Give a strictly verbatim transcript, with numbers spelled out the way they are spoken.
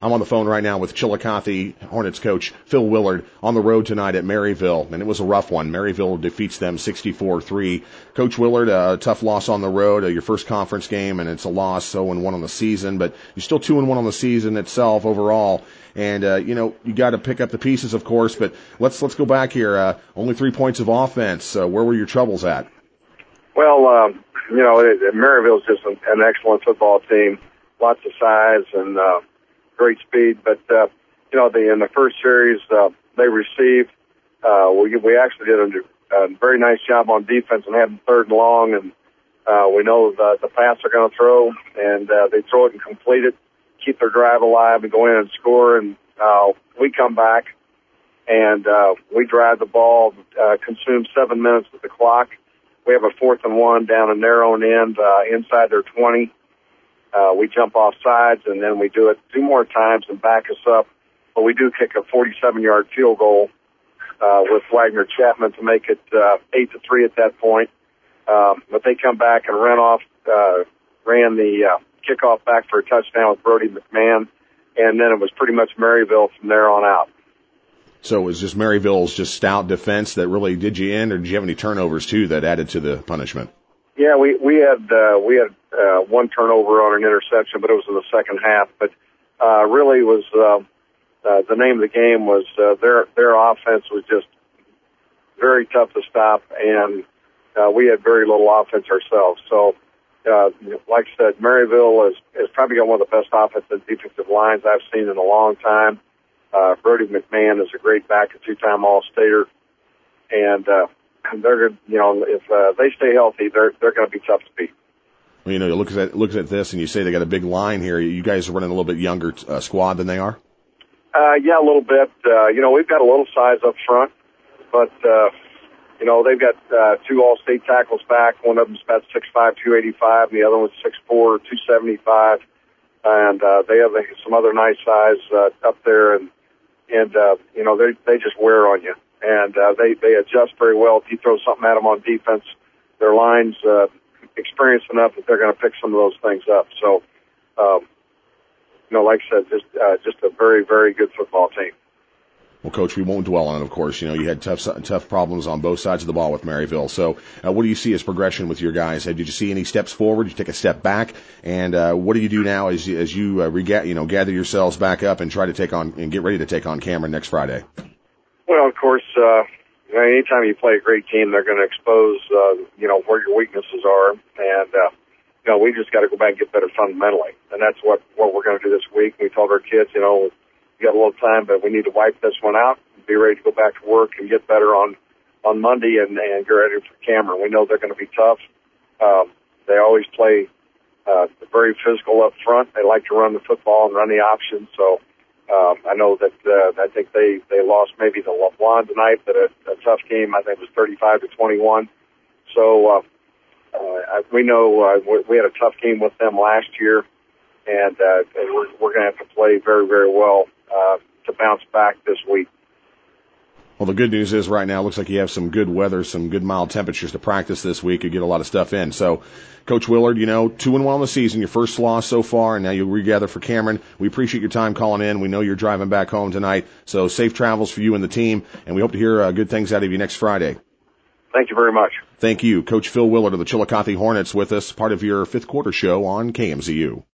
I'm on the phone right now with Chillicothe Hornets coach Phil Willard on the road tonight at Maryville, and it was a rough one. Maryville defeats them sixty-four three. Coach Willard, a tough loss on the road, uh, your first conference game, and it's a loss, oh and one on the season, but you're still two and one on the season itself overall. And, uh, you know, you got to pick up the pieces, of course, but let's let's go back here. Uh, only three points of offense. Uh, where were your troubles at? Well, um, you know, it, it, Maryville's just an, an excellent football team, lots of size and uh, great speed. But, uh, you know, the, in the first series, uh, they received, uh, we, we actually did a, a very nice job on defense and had them third and long. And uh, we know the, the pass they're going to throw, and uh, they throw it and complete it, keep their drive alive and go in and score. And uh, we come back and uh, we drive the ball, uh, consume seven minutes of the clock. We have a fourth and one down a narrow end uh, inside their twenty. Uh, we jump off sides, and then we do it two more times and back us up. But we do kick a forty-seven-yard field goal uh, with Wagner Chapman to make it uh, eight to three at that point. Um, but they come back and ran off, uh, ran the uh, kickoff back for a touchdown with Brody McMahon, and then it was pretty much Maryville from there on out. So it was just Maryville's just stout defense that really did you in, or did you have any turnovers too that added to the punishment? Yeah, we we had uh, we had uh, one turnover on an interception, but it was in the second half. But uh, really, was uh, uh, the name of the game was uh, their their offense was just very tough to stop, and uh, we had very little offense ourselves. So, uh, like I said, Maryville is is probably got one of the best offensive and defensive lines I've seen in a long time. Uh, Brody McMahon is a great back, a two-time All-Stater, and uh, they're good. You know, if uh, they stay healthy, they're they're going to be tough to beat. Well, you know, you look at look at this, and you say they got a big line here. You guys are running a little bit younger uh, squad than they are. Uh, yeah, a little bit. Uh, you know, we've got a little size up front, but uh, you know, they've got uh, two All-State tackles back. One of them's about six five, two eighty-five, and the other one's six four, two seventy-five. And uh, they have some other nice size uh, up there, and and uh, you know, they they just wear on you. And uh, they, they adjust very well. If you throw something at them on defense, their line's uh, experienced enough that they're going to pick some of those things up. So, um, you know, like I said, just uh, just a very, very good football team. Well, Coach, we won't dwell on it, of course. You know, you had tough tough problems on both sides of the ball with Maryville. So uh, what do you see as progression with your guys? Did you see any steps forward? Did you take a step back? And uh, what do you do now as you, as you uh, rega- you know, gather yourselves back up and try to take on and get ready to take on Cameron next Friday? Well, of course, uh, anytime you play a great team, they're going to expose, uh, you know, where your weaknesses are. And, uh, you know, we just got to go back and get better fundamentally. And that's what, what we're going to do this week. We told our kids, you know, we got a little time, but we need to wipe this one out and be ready to go back to work and get better on, on Monday and, and get ready for Cameron. We know they're going to be tough. Um, they always play, uh, very physical up front. They like to run the football and run the options. So, Um, I know that uh, I think they, they lost maybe the LeBlanc tonight, but a, a tough game. I think it was thirty-five to twenty-one. So uh, uh, we know uh, we had a tough game with them last year, and uh, we're, we're going to have to play very, very well uh, to bounce back this week. Well, the good news is right now it looks like you have some good weather, some good mild temperatures to practice this week. You get a lot of stuff in. So, Coach Willard, you know, two and one on the season, your first loss so far, and now you regather for Cameron. We appreciate your time calling in. We know you're driving back home tonight, so safe travels for you and the team, and we hope to hear uh, good things out of you next Friday. Thank you very much. Thank you. Coach Phil Willard of the Chillicothe Hornets with us, part of your fifth quarter show on K M Z U.